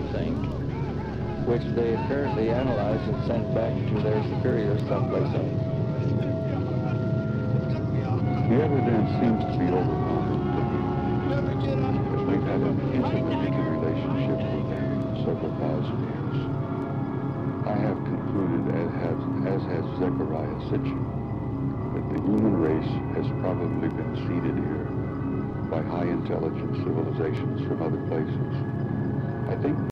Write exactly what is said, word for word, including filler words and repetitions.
they think, which they apparently analyzed and sent back to their superiors someplace else. The evidence seems to be overwhelming to me, as we've had an intimate relationship with them for several thousand years. I have concluded, as has, as has Zecharia Sitchin, that the human race has probably been seeded here by high intelligence civilizations from other places. I think